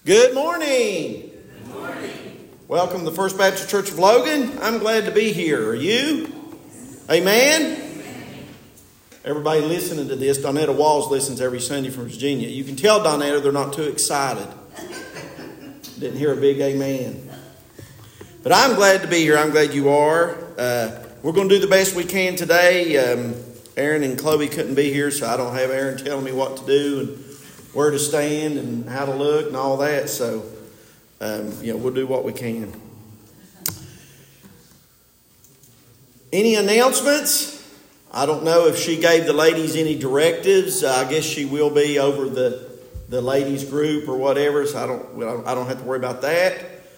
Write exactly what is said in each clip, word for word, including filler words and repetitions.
Good morning. Good morning. Welcome to the First Baptist Church of Logan. I'm glad to be here. Are you? Amen? Amen. Everybody listening to this, Donetta Walls listens every Sunday from Virginia. You can tell Donetta they're not too excited. Didn't hear a big amen. But I'm glad to be here. I'm glad you are. Uh, we're going to do the best we can today. Um, Aaron and Chloe couldn't be here, so I don't have Aaron telling me what to do and where to stand and how to look and all that. So, um, you know, we'll do what we can. Any announcements? I don't know if she gave the ladies any directives. Uh, I guess she will be over the the ladies group or whatever. So I don't I don't have to worry about that.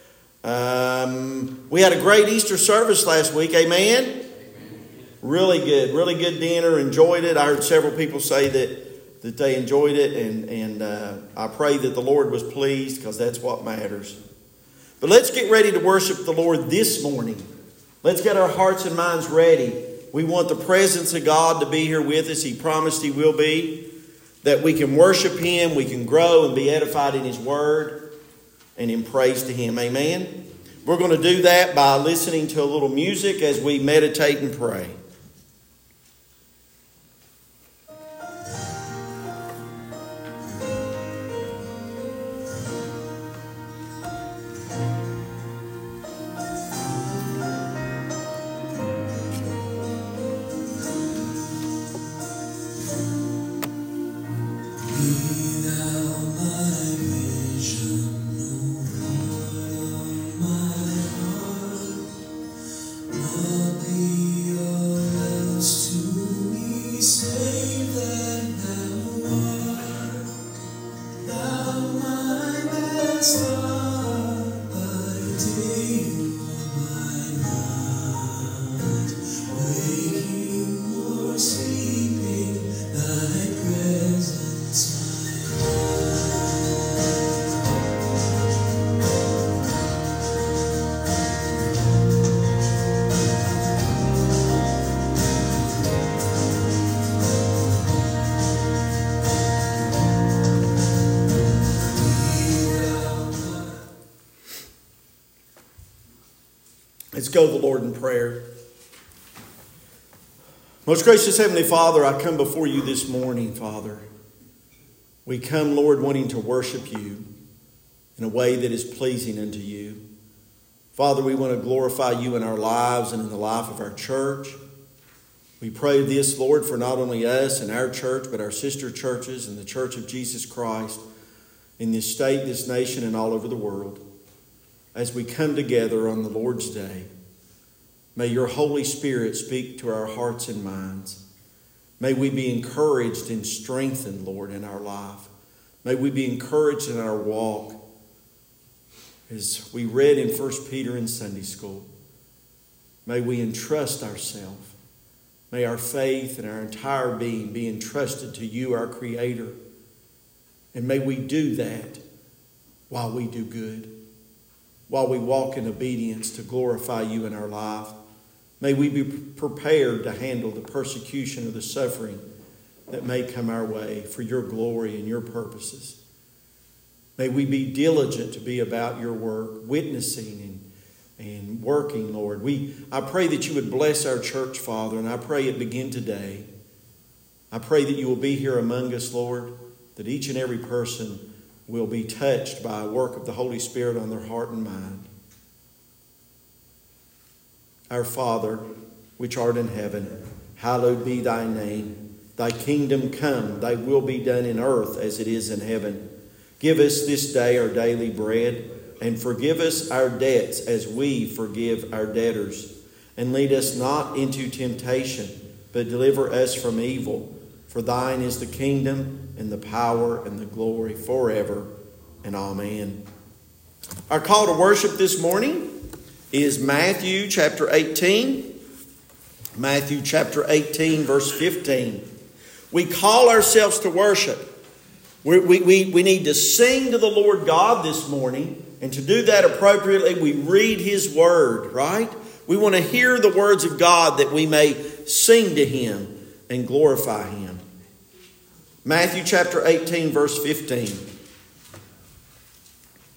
Um, we had a great Easter service last week. Amen. Amen. Really good, really good dinner. Enjoyed it. I heard several people say that. that they enjoyed it, and, and uh, I pray that the Lord was pleased, because that's what matters. But let's get ready to worship the Lord this morning. Let's get our hearts and minds ready. We want the presence of God to be here with us. He promised He will be, that we can worship Him, we can grow and be edified in His Word and in praise to Him. Amen? We're going to do that by listening to a little music as we meditate and pray. Let's go to the Lord in prayer. Most gracious Heavenly Father, I come before you this morning, Father. We come, Lord, wanting to worship you in a way that is pleasing unto you. Father, we want to glorify you in our lives and in the life of our church. We pray this, Lord, for not only us and our church, but our sister churches and the Church of Jesus Christ in this state, this nation, and all over the world. As we come together on the Lord's Day, may your Holy Spirit speak to our hearts and minds. May we be encouraged and strengthened, Lord, in our life. May we be encouraged in our walk. As we read in First Peter in Sunday school, may we entrust ourselves. May our faith and our entire being be entrusted to you, our Creator. And may we do that while we do good. While we walk in obedience to glorify you in our life. May we be prepared to handle the persecution or the suffering that may come our way for your glory and your purposes. May we be diligent to be about your work, witnessing and, and working, Lord. We, I pray that you would bless our church, Father, and I pray it begin today. I pray that you will be here among us, Lord, that each and every person will be touched by a work of the Holy Spirit on their heart and mind. Our Father, which art in heaven, hallowed be thy name. Thy kingdom come, thy will be done in earth as it is in heaven. Give us this day our daily bread, and forgive us our debts as we forgive our debtors. And lead us not into temptation, but deliver us from evil. For thine is the kingdom and the power and the glory forever and amen. Our call to worship this morning is Matthew chapter eighteen. Matthew chapter eighteen, verse fifteen. We call ourselves to worship. We, we, we, we need to sing to the Lord God this morning. And to do that appropriately, we read His Word, right? We want to hear the words of God that we may sing to Him and glorify Him. Matthew chapter eighteen, verse fifteen.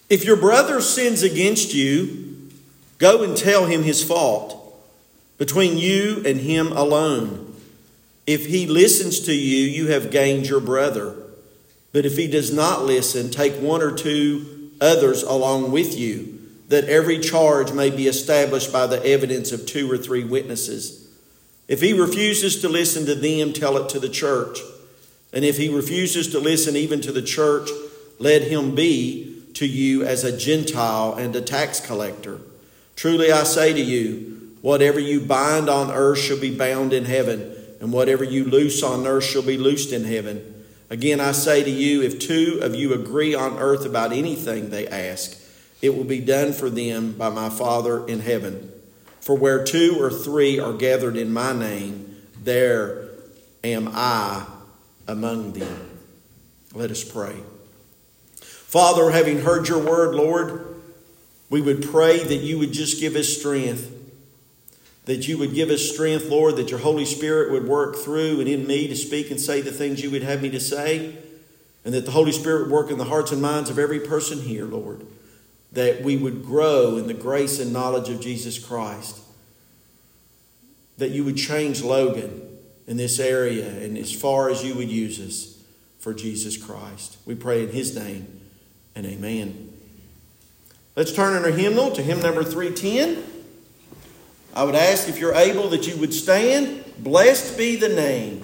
If your brother sins against you, go and tell him his fault, between you and him alone. If he listens to you, you have gained your brother. But if he does not listen, take one or two others along with you, that every charge may be established by the evidence of two or three witnesses. If he refuses to listen to them, tell it to the church. And if he refuses to listen even to the church, let him be to you as a Gentile and a tax collector. Truly I say to you, whatever you bind on earth shall be bound in heaven, and whatever you loose on earth shall be loosed in heaven. Again I say to you, if two of you agree on earth about anything they ask, it will be done for them by my Father in heaven. For where two or three are gathered in my name, there am I among them. Let us pray. Father, having heard your word, Lord, we would pray that you would just give us strength. That you would give us strength, Lord, that your Holy Spirit would work through and in me to speak and say the things you would have me to say. And that the Holy Spirit would work in the hearts and minds of every person here, Lord. That we would grow in the grace and knowledge of Jesus Christ. That you would change Logan in this area and as far as you would use us for Jesus Christ. We pray in his name. And amen. Let's turn in our hymnal to hymn number three ten. I would ask if you're able that you would stand. Blessed be the name.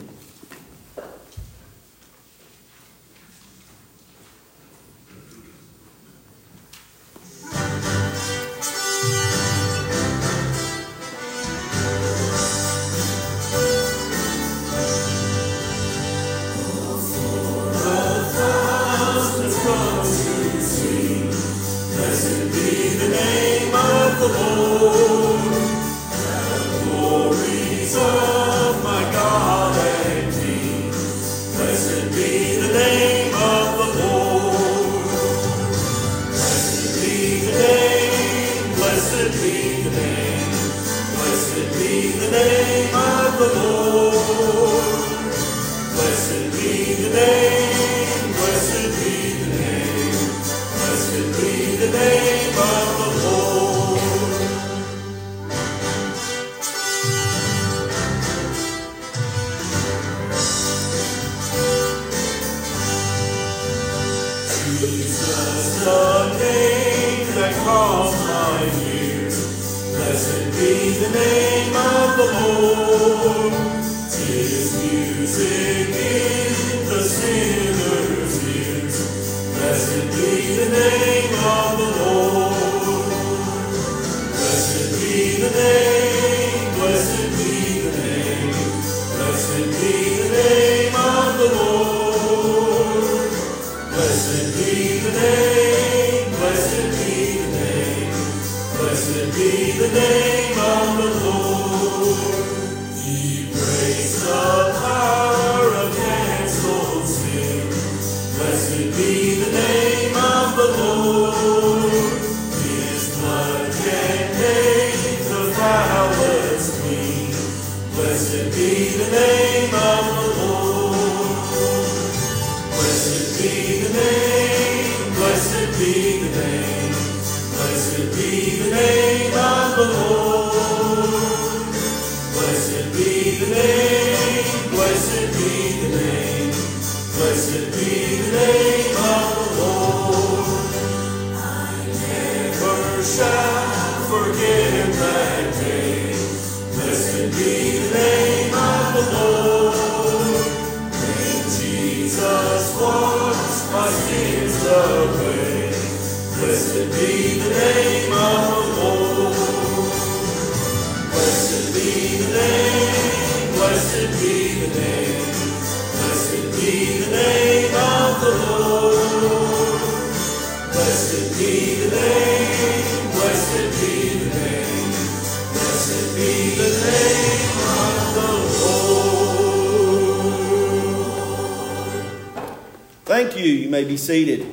Thank you. You may be seated.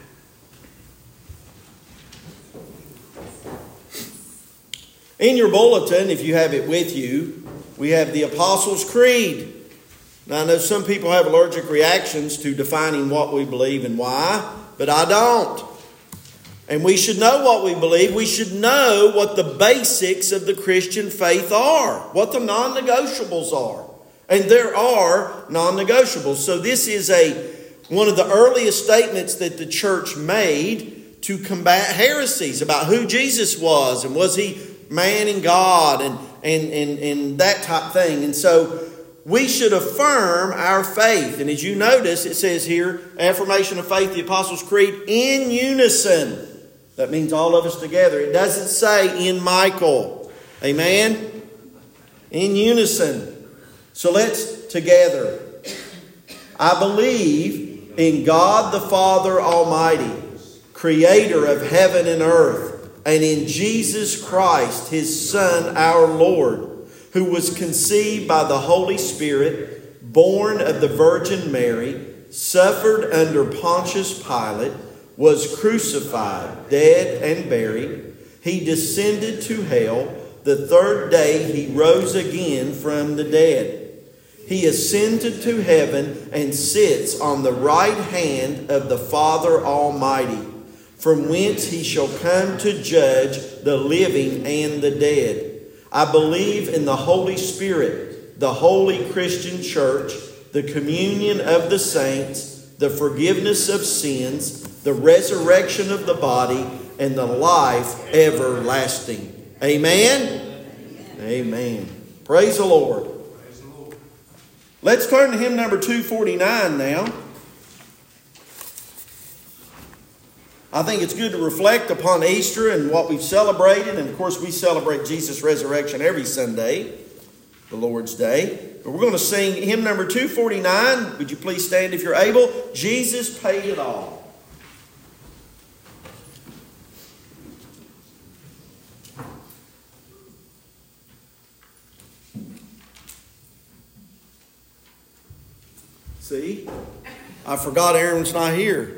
In your bulletin, if you have it with you, we have the Apostles' Creed. Now, I know some people have allergic reactions to defining what we believe and why, but I don't. And we should know what we believe. We should know what the basics of the Christian faith are, what the non-negotiables are. And there are non-negotiables. So this is a one of the earliest statements that the church made to combat heresies about who Jesus was, and was he man and God, and, and, and, and that type of thing. And so we should affirm our faith. And as you notice, it says here, affirmation of faith, the Apostles' Creed, in unison. That means all of us together. It doesn't say in Michael. Amen? In unison. So let's together. I believe in God the Father Almighty, creator of heaven and earth, and in Jesus Christ, his Son, our Lord, who was conceived by the Holy Spirit, born of the Virgin Mary, suffered under Pontius Pilate, was crucified, dead, and buried. He descended to hell. The third day he rose again from the dead. He ascended to heaven and sits on the right hand of the Father Almighty, from whence he shall come to judge the living and the dead. I believe in the Holy Spirit, the holy Christian church, the communion of the saints, the forgiveness of sins, the resurrection of the body, and the life everlasting. Amen? Amen. Amen. Praise the Lord. Praise the Lord. Let's turn to hymn number two forty-nine now. I think it's good to reflect upon Easter and what we've celebrated. And of course, we celebrate Jesus' resurrection every Sunday, the Lord's Day. But we're going to sing hymn number two forty-nine. Would you please stand if you're able? Jesus paid it all. See? I forgot Aaron's not here.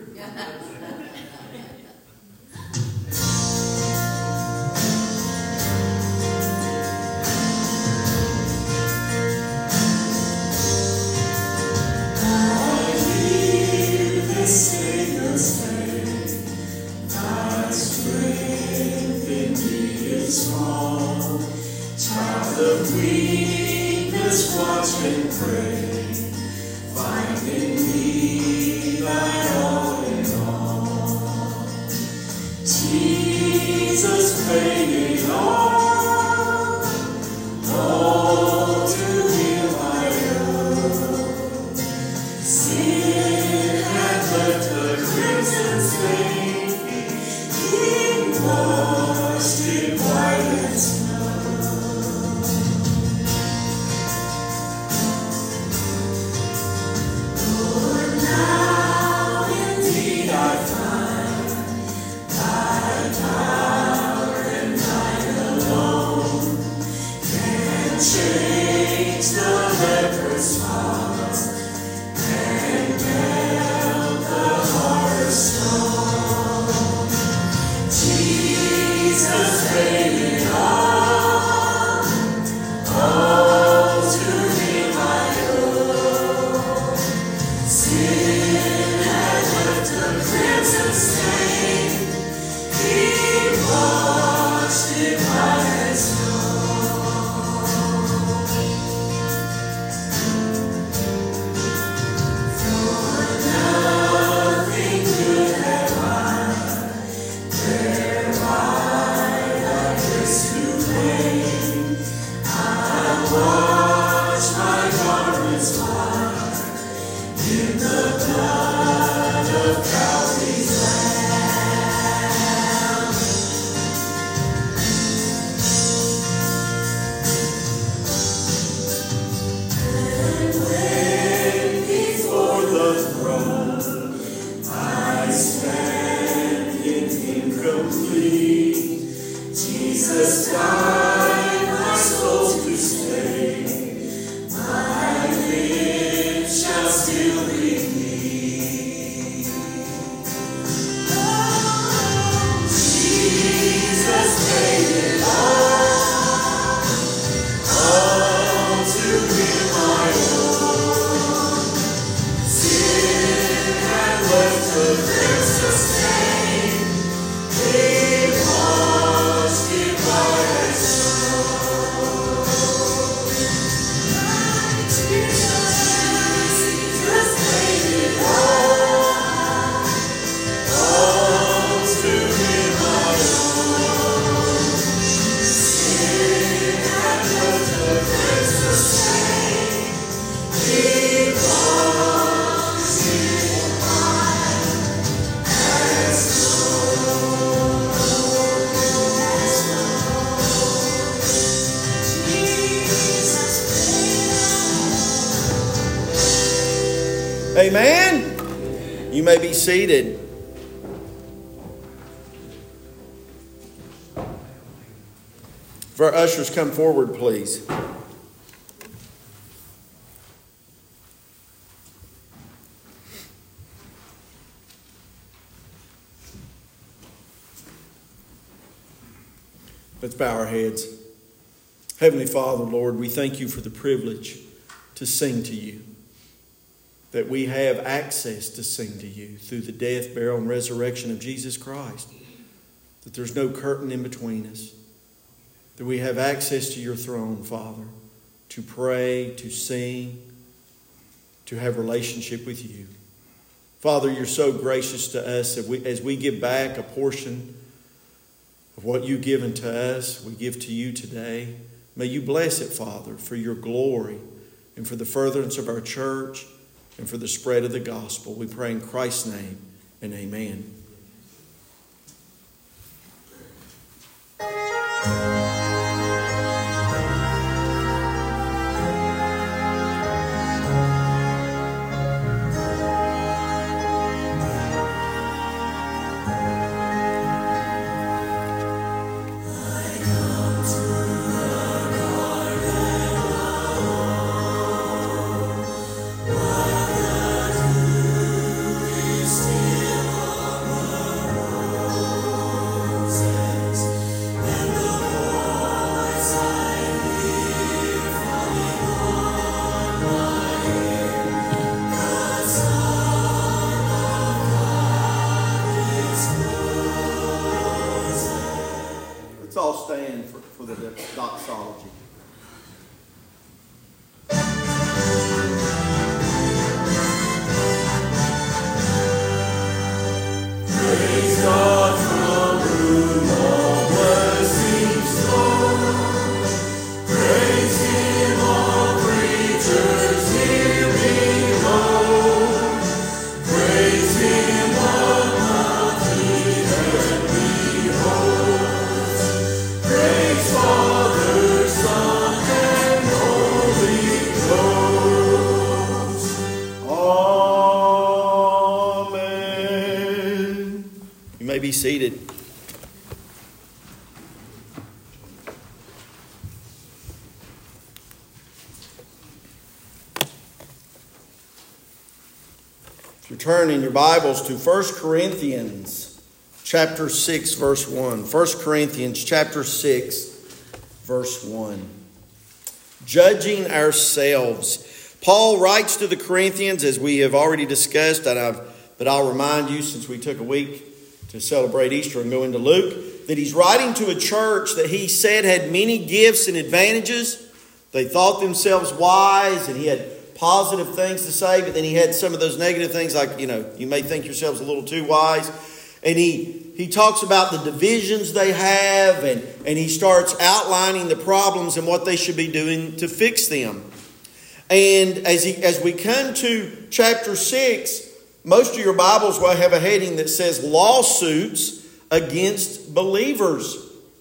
Amen? You may be seated. If our ushers come forward, please. Let's bow our heads. Heavenly Father, Lord, we thank you for the privilege to sing to you. That we have access to sing to you through the death, burial, and resurrection of Jesus Christ. That there's no curtain in between us. That we have access to your throne, Father, to pray, to sing, to have relationship with you. Father, you're so gracious to us as we, as we give back a portion of what you've given to us, we give to you today. May you bless it, Father, for your glory and for the furtherance of our church and for the spread of the gospel. We pray in Christ's name, and amen. Stand for, for the doxology. Praise God from whom all blessings flow. Praise Him, all creatures here below. Praise Him, above and behold. Father, Son, and Holy Ghost. Amen. You may be seated. If you turn in your Bibles to First Corinthians chapter six, verse one. First Corinthians chapter six, verse one. Judging ourselves. Paul writes to the Corinthians, as we have already discussed, and I've, but I'll remind you, since we took a week to celebrate Easter and go into Luke, that he's writing to a church that he said had many gifts and advantages. They thought themselves wise, and he had positive things to say, but then he had some of those negative things, like, you know, you may think yourselves a little too wise. And he He talks about the divisions they have, and, and he starts outlining the problems and what they should be doing to fix them. And as he, as we come to chapter six, most of your Bibles will have a heading that says lawsuits against believers.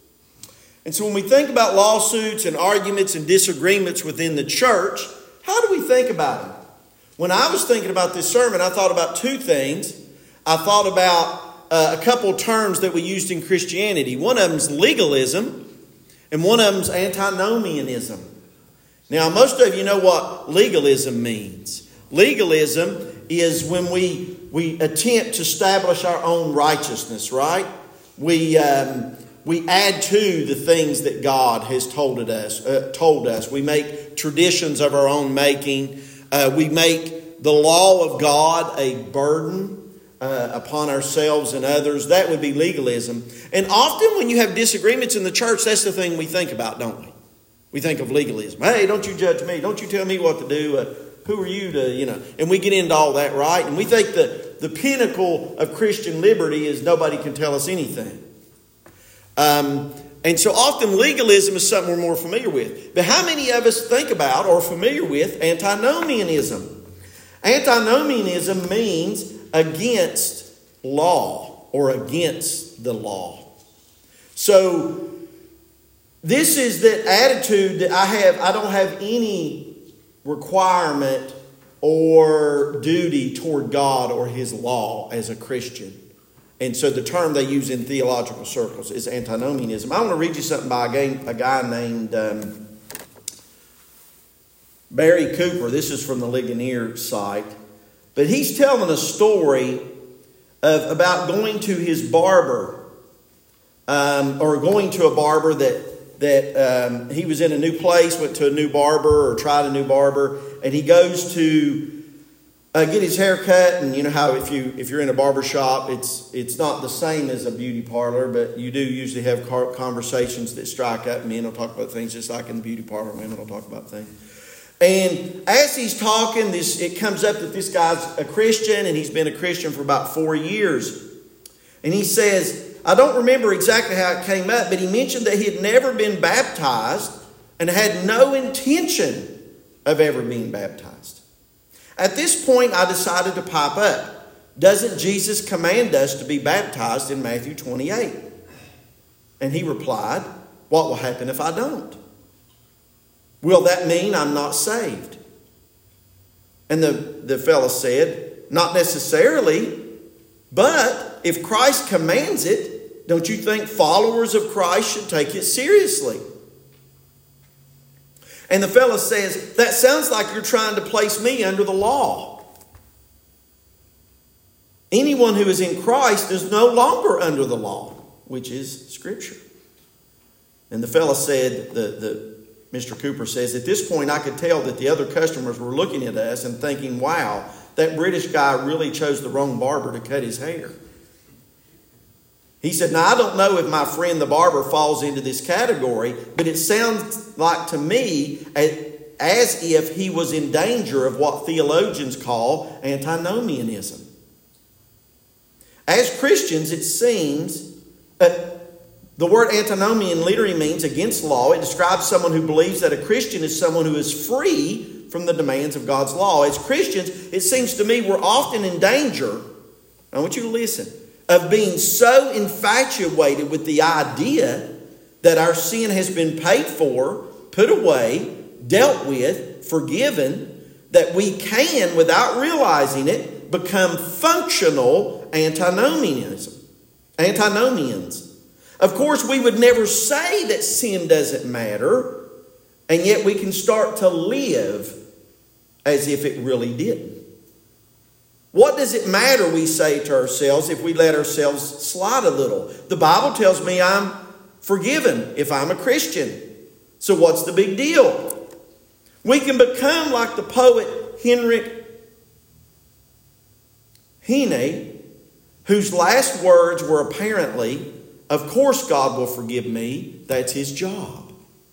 And so when we think about lawsuits and arguments and disagreements within the church, how do we think about them? When I was thinking about this sermon, I thought about two things. I thought about Uh, a couple terms that we used in Christianity. One of them is legalism, and one of them is antinomianism. Now, most of you know what legalism means. Legalism is when we we attempt to establish our own righteousness, right? We um, we add to the things that God has told us. Uh, told us. We make traditions of our own making. Uh, we make the law of God a burden Uh, upon ourselves and others. That would be legalism. And often when you have disagreements in the church, that's the thing we think about, don't we? We think of legalism. Hey, don't you judge me. Don't you tell me what to do. Uh, who are you to, you know, and we get into all that, right? And we think that the pinnacle of Christian liberty is nobody can tell us anything. Um, and so often legalism is something we're more familiar with. But how many of us think about or are familiar with antinomianism? Antinomianism means against law or against the law. So this is that attitude that I have. I don't have any requirement or duty toward God or His law as a Christian. And so the term they use in theological circles is antinomianism. I want to read you something by a guy, a guy named um, Barry Cooper. This is from the Ligonier site. But he's telling a story of about going to his barber, um, or going to a barber that that um, he was in a new place, went to a new barber or tried a new barber, and he goes to uh, get his hair cut. And you know how if you if you're in a barber shop, it's it's not the same as a beauty parlor, but you do usually have conversations that strike up. Men will talk about things just like in the beauty parlor. Women will talk about things. And as he's talking, this it comes up that this guy's a Christian, and he's been a Christian for about four years. And he says, I don't remember exactly how it came up, but he mentioned that he had never been baptized and had no intention of ever being baptized. At this point, I decided to pipe up. Doesn't Jesus command us to be baptized in Matthew twenty-eight? And he replied, what will happen if I don't? Will that mean I'm not saved? And the, the fellow said, not necessarily, but if Christ commands it, don't you think followers of Christ should take it seriously? And the fellow says, that sounds like you're trying to place me under the law. Anyone who is in Christ is no longer under the law, which is Scripture. And the fellow said, the, the Mister Cooper says, at this point I could tell that the other customers were looking at us and thinking, wow, that British guy really chose the wrong barber to cut his hair. He said, now I don't know if my friend the barber falls into this category, but it sounds like to me as if he was in danger of what theologians call antinomianism. As Christians, it seems that the word antinomian literally means against law. It describes someone who believes that a Christian is someone who is free from the demands of God's law. As Christians, it seems to me we're often in danger, I want you to listen, of being so infatuated with the idea that our sin has been paid for, put away, dealt with, forgiven, that we can, without realizing it, become functional antinomianism, antinomians. Of course, we would never say that sin doesn't matter, and yet we can start to live as if it really didn't. What does it matter, we say to ourselves, if we let ourselves slide a little? The Bible tells me I'm forgiven if I'm a Christian. So what's the big deal? We can become like the poet Heinrich Heine, whose last words were apparently, of course God will forgive me. That's His job.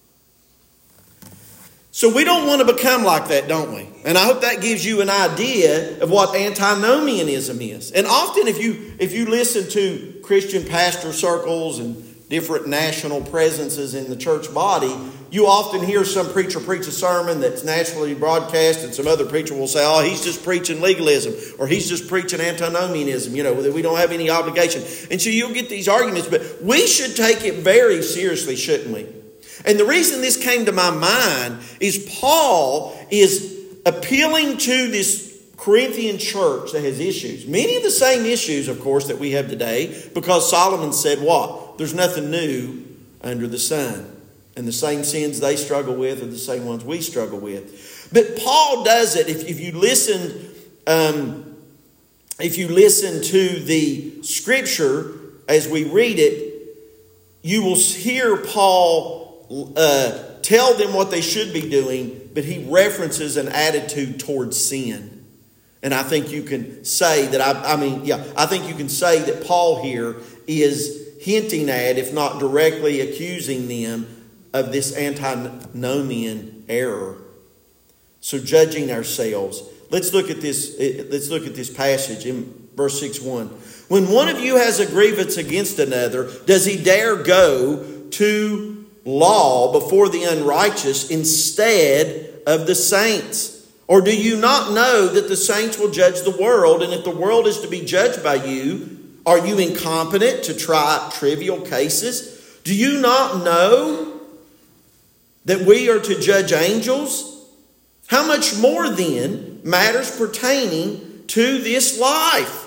So we don't want to become like that, don't we? And I hope that gives you an idea of what antinomianism is. And often if you if you listen to Christian pastor circles and different national presences in the church body, you often hear some preacher preach a sermon that's nationally broadcast, and some other preacher will say, oh, he's just preaching legalism, or he's just preaching antinomianism, you know, that we don't have any obligation. And so you'll get these arguments, but we should take it very seriously, shouldn't we? And the reason this came to my mind is Paul is appealing to this Corinthian church that has issues. Many of the same issues, of course, that we have today, because Solomon said what? There's nothing new under the sun. And the same sins they struggle with are the same ones we struggle with. But Paul does it. If, if you listen, um, if you listen to the Scripture as we read it, you will hear Paul uh, tell them what they should be doing, but he references an attitude towards sin. And I think you can say that, I, I mean, yeah, I think you can say that Paul here is hinting at, if not directly accusing them, of this antinomian error. So judging ourselves. Let's look at this, let's look at this passage in verse six one. When one of you has a grievance against another, does he dare go to law before the unrighteous instead of the saints? Or do you not know that the saints will judge the world? And if the world is to be judged by you, are you incompetent to try trivial cases? Do you not know that we are to judge angels? How much more then matters pertaining to this life.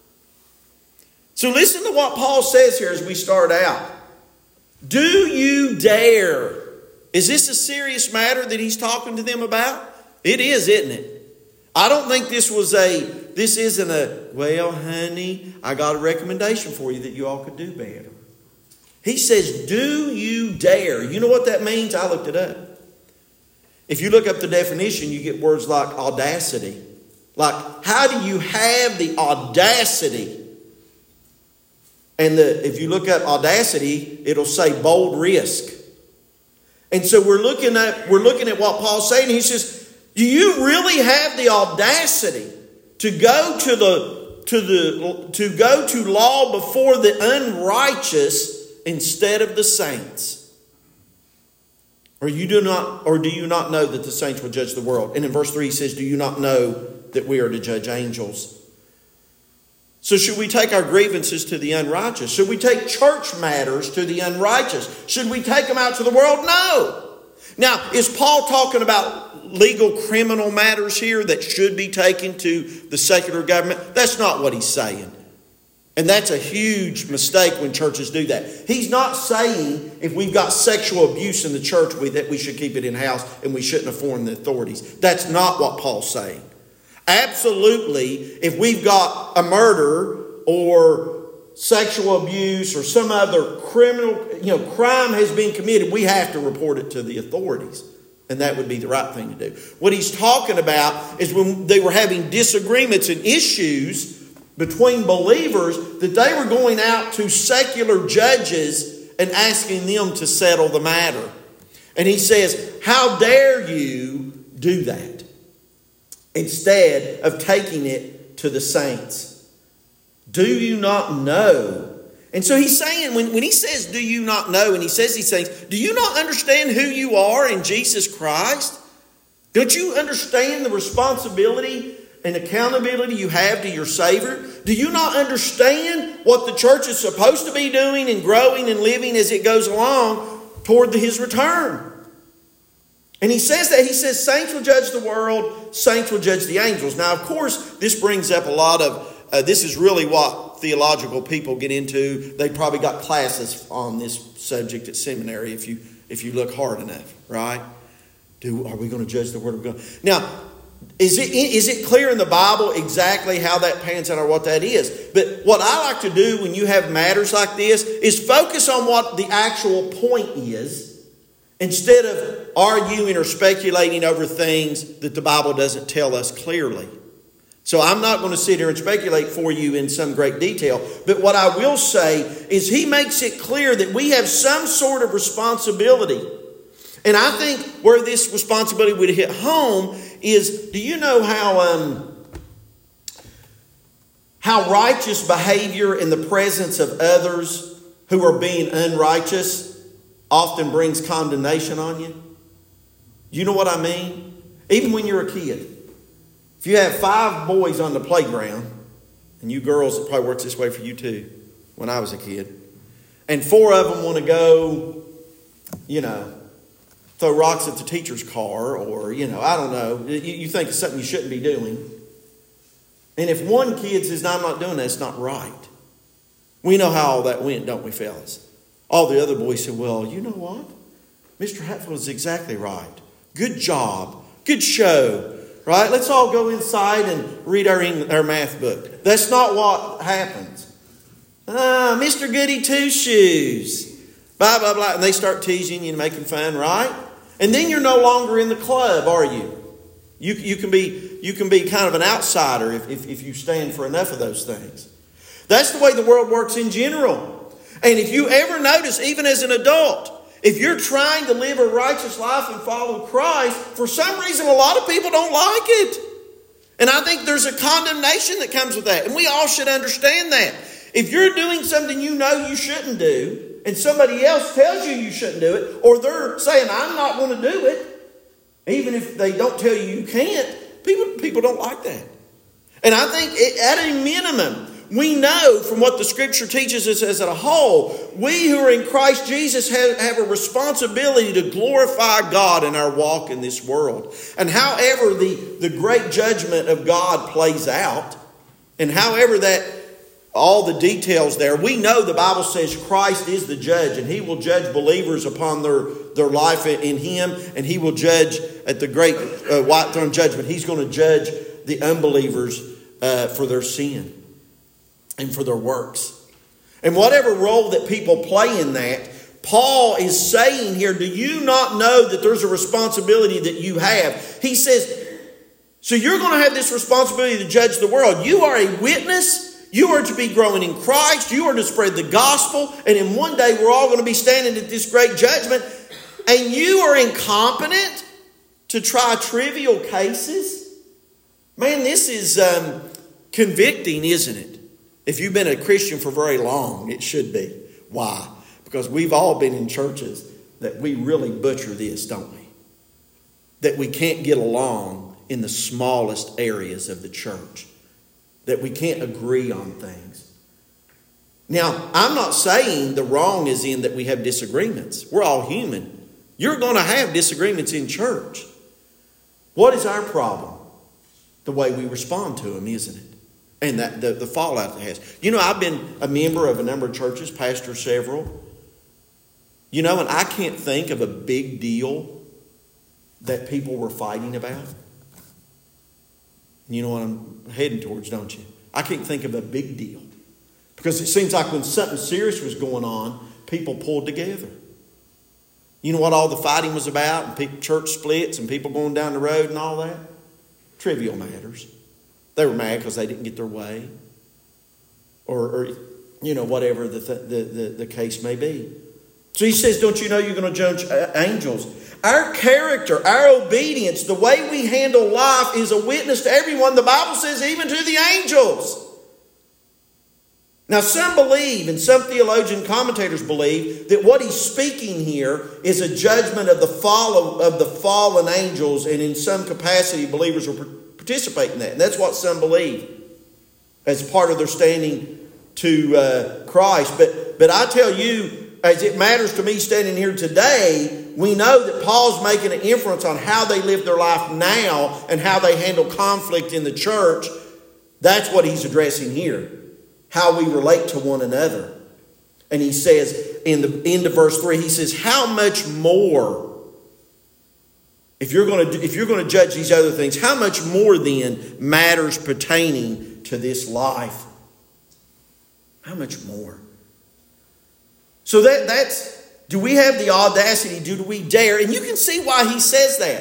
So listen to what Paul says here as we start out. Do you dare? Is this a serious matter that he's talking to them about? It is, isn't it? I don't think this was a, this isn't a, well, honey, I got a recommendation for you that you all could do better. He says, do you dare? You know what that means? I looked it up. If you look up the definition, you get words like audacity. Like, how do you have the audacity? And the, if you look up audacity, it'll say bold risk. And so we're looking at we're looking at what Paul's saying. He says, do you really have the audacity to go to the to the to go to law before the unrighteous instead of the saints? Or you do not or do you not know that the saints will judge the world? And in verse three he says, do you not know that we are to judge angels? So should we take our grievances to the unrighteous? Should we take church matters to the unrighteous? Should we take them out to the world? No. Now, is Paul talking about legal criminal matters here that should be taken to the secular government? That's not what he's saying. And that's a huge mistake when churches do that. He's not saying if we've got sexual abuse in the church we, that we should keep it in-house and we shouldn't inform the authorities. That's not what Paul's saying. Absolutely, if we've got a murder or sexual abuse or some other criminal, you know, crime has been committed, we have to report it to the authorities. And that would be the right thing to do. What he's talking about is when they were having disagreements and issues between believers, that they were going out to secular judges and asking them to settle the matter. And he says, how dare you do that? Instead of taking it to the saints. Do you not know? And so he's saying, when, when he says, do you not know? And he says these things, do you not understand who you are in Jesus Christ? Don't you understand the responsibility and accountability you have to your Savior? Do you not understand what the church is supposed to be doing and growing and living as it goes along toward His return? And he says that, he says, saints will judge the world, saints will judge the angels. Now, of course, this brings up a lot of, uh, this is really what theological people get into. They probably got classes on this subject at seminary if you if you look hard enough, right? Do Are we going to judge the Word of God? Now, is it is it clear in the Bible exactly how that pans out or what that is? But what I like to do when you have matters like this is focus on what the actual point is, instead of arguing or speculating over things that the Bible doesn't tell us clearly. So I'm not going to sit here and speculate for you in some great detail. But what I will say is he makes it clear that we have some sort of responsibility. And I think where this responsibility would hit home is, do you know how um, how righteous behavior in the presence of others who are being unrighteous often brings condemnation on you? You know what I mean? Even when you're a kid. If you have five boys on the playground, and you girls, it probably works this way for you too, when I was a kid, and four of them want to go, you know, throw rocks at the teacher's car, or, you know, I don't know, you, you think it's something you shouldn't be doing. And if one kid says, no, I'm not doing that, it's not right. We know how all that went, don't we, fellas? All the other boys said, well, you know what? Mister Hatfield is exactly right. Good job. Good show. Right? Let's all go inside and read our English, our math book. That's not what happens. Ah, Mister Goody Two Shoes. Blah, blah, blah. And they start teasing you and making fun, right? And then you're no longer in the club, are you? You, you, can, be, you can be kind of an outsider if, if, if you stand for enough of those things. That's the way the world works in general. And if you ever notice, even as an adult, if you're trying to live a righteous life and follow Christ, for some reason a lot of people don't like it. And I think there's a condemnation that comes with that. And we all should understand that. If you're doing something you know you shouldn't do, and somebody else tells you you shouldn't do it, or they're saying, I'm not going to do it, even if they don't tell you you can't, people, people don't like that. And I think it, at a minimum, We know from what the Scripture teaches us as a whole, we who are in Christ Jesus have, have a responsibility to glorify God in our walk in this world. And however the, the great judgment of God plays out, and however that all the details there, we know the Bible says Christ is the judge, and He will judge believers upon their, their life in Him, and He will judge at the great uh, white throne judgment. He's going to judge the unbelievers uh, for their sin and for their works. And whatever role that people play in that, Paul is saying here, do you not know that there's a responsibility that you have? He says, so you're going to have this responsibility to judge the world. You are a witness. You are to be growing in Christ. You are to spread the gospel. And in one day, we're all going to be standing at this great judgment. And you are incompetent to try trivial cases? Man, this is um, convicting, isn't it? If you've been a Christian for very long, it should be. Why? Because we've all been in churches that we really butcher this, don't we? That we can't get along in the smallest areas of the church. That we can't agree on things. Now, I'm not saying the wrong is in that we have disagreements. We're all human. You're going to have disagreements in church. What is our problem? The way we respond to them, isn't it? And that the, the fallout that has. You know, I've been a member of a number of churches, pastor several. You know, and I can't think of a big deal that people were fighting about. You know what I'm heading towards, don't you? I can't think of a big deal. Because it seems like when something serious was going on, people pulled together. You know what all the fighting was about? And people, church splits and people going down the road and all that? Trivial matters. They were mad because they didn't get their way. Or, or you know, whatever the, the, the, the case may be. So he says, don't you know you're going to judge angels? Our character, our obedience, the way we handle life is a witness to everyone. The Bible says even to the angels. Now some believe, and some theologian commentators believe, that what he's speaking here is a judgment of the fall of, of the fallen angels, and in some capacity believers will participate in that. And that's what some believe as part of their standing to uh, Christ. But, but I tell you, as it matters to me standing here today, we know that Paul's making an inference on how they live their life now and how they handle conflict in the church. That's what he's addressing here. How we relate to one another. And he says, in the end of verse three, he says, how much more, if you're going to, if you're going to judge these other things, how much more then matters pertaining to this life? How much more? So that that's, do we have the audacity? Do we dare? And you can see why he says that.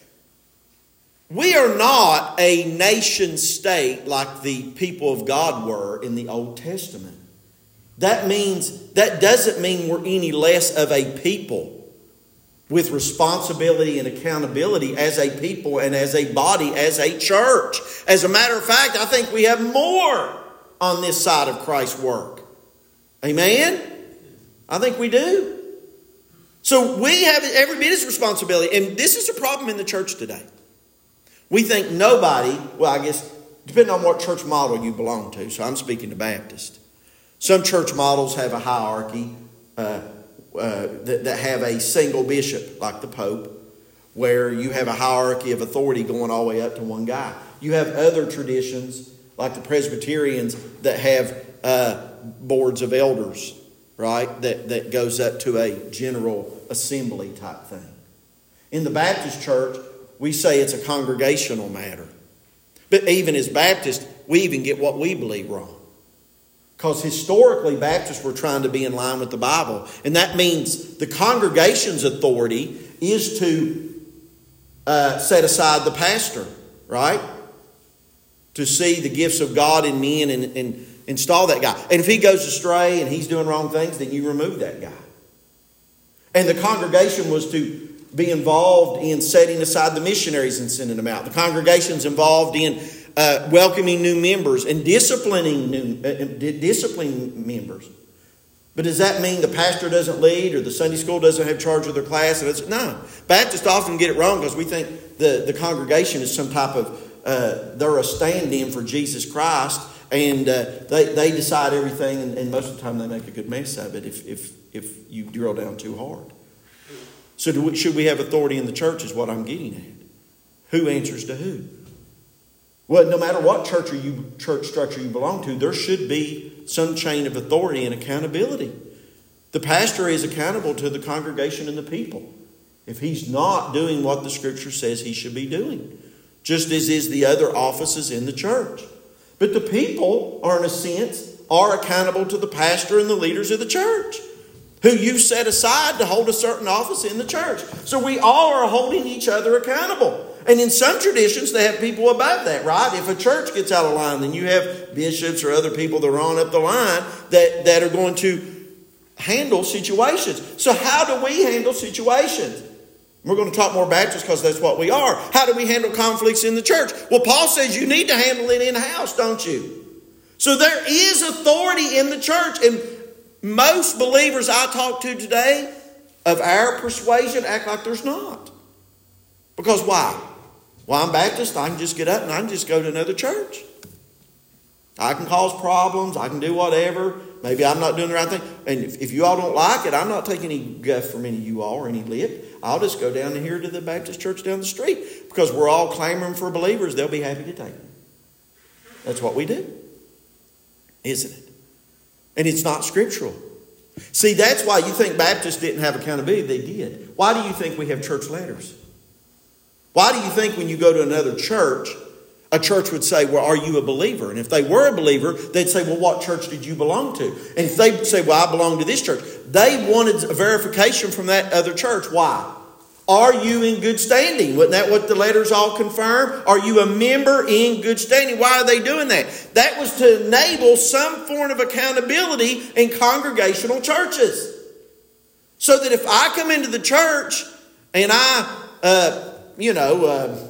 We are not a nation state like the people of God were in the Old Testament. That means, that doesn't mean we're any less of a people with responsibility and accountability as a people and as a body, as a church. As a matter of fact, I think we have more on this side of Christ's work. Amen? I think we do. So we have every bit of responsibility. And this is a problem in the church today. We think nobody, well, I guess, depending on what church model you belong to. So I'm speaking to Baptist. Some church models have a hierarchy uh, uh, that, that have a single bishop, like the Pope, where you have a hierarchy of authority going all the way up to one guy. You have other traditions, like the Presbyterians, that have uh, boards of elders. Right? That, that goes up to a general assembly type thing. In the Baptist church, we say it's a congregational matter. But even as Baptists, we even get what we believe wrong. Because historically, Baptists were trying to be in line with the Bible. And that means the congregation's authority is to uh, set aside the pastor, right? To see the gifts of God in men and, and install that guy. And if he goes astray and he's doing wrong things, then you remove that guy. And the congregation was to be involved in setting aside the missionaries and sending them out. The congregation's involved in uh, welcoming new members and disciplining new uh, disciplining members. But does that mean the pastor doesn't lead or the Sunday school doesn't have charge of their class? And it's, no. Baptists often get it wrong because we think the, the congregation is some type of, uh, they're a stand-in for Jesus Christ. And uh, they, they decide everything, and, and most of the time they make a good mess of it if, if, if you drill down too hard. So do we, should we have authority in the church is what I'm getting at. Who answers to who? Well, no matter what church or you church structure you belong to, there should be some chain of authority and accountability. The pastor is accountable to the congregation and the people if he's not doing what the Scripture says he should be doing, just as is the other offices in the church. But the people are, in a sense, are accountable to the pastor and the leaders of the church, who you set aside to hold a certain office in the church. So we all are holding each other accountable. And in some traditions, they have people above that, right? If a church gets out of line, then you have bishops or other people that are on up the line that, that are going to handle situations. So how do we handle situations? We're going to talk more Baptist because that's what we are. How do we handle conflicts in the church? Well, Paul says you need to handle it in-house, don't you? So there is authority in the church. And most believers I talk to today of our persuasion act like there's not. Because why? Well, I'm Baptist. I can just get up and I can just go to another church. I can cause problems. I can do whatever. Maybe I'm not doing the right thing. And if, if you all don't like it, I'm not taking any guff from any of you all or any lip. I'll just go down here to the Baptist church down the street. Because we're all clamoring for believers. They'll be happy to take them. That's what we do. Isn't it? And it's not scriptural. See, that's why you think Baptists didn't have accountability. They did. Why do you think we have church letters? Why do you think when you go to another church, a church would say, well, are you a believer? And if they were a believer, they'd say, well, what church did you belong to? And if they say, well, I belong to this church, they wanted a verification from that other church. Why? Are you in good standing? Wasn't that what the letters all confirm? Are you a member in good standing? Why are they doing that? That was to enable some form of accountability in congregational churches. So that if I come into the church and I, uh, you know, uh,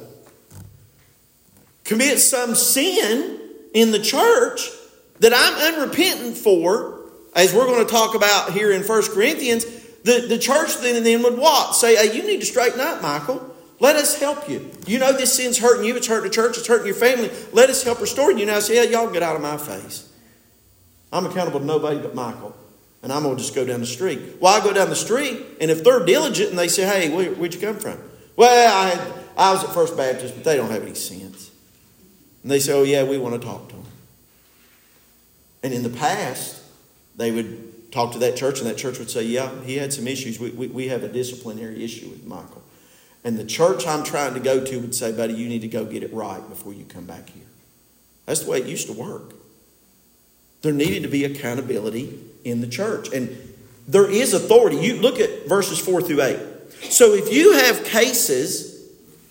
commit some sin in the church that I'm unrepentant for, as we're going to talk about here in First Corinthians, the, the church then, then would what? Say, hey, you need to straighten up, Michael. Let us help you. You know this sin's hurting you. It's hurting the church. It's hurting your family. Let us help restore you. Now I say, yeah, y'all get out of my face. I'm accountable to nobody but Michael. And I'm going to just go down the street. Well, I go down the street, and if they're diligent and they say, hey, where, where'd you come from? Well, I had, I was at First Baptist, but they don't have any sense. And they say, oh, yeah, we want to talk to them. And in the past, they would talk to that church, and that church would say, yeah, he had some issues. We, we, we have a disciplinary issue with Michael. And the church I'm trying to go to would say, buddy, you need to go get it right before you come back here. That's the way it used to work. There needed to be accountability in the church. And there is authority. You look at verses four through eight. So if you have cases,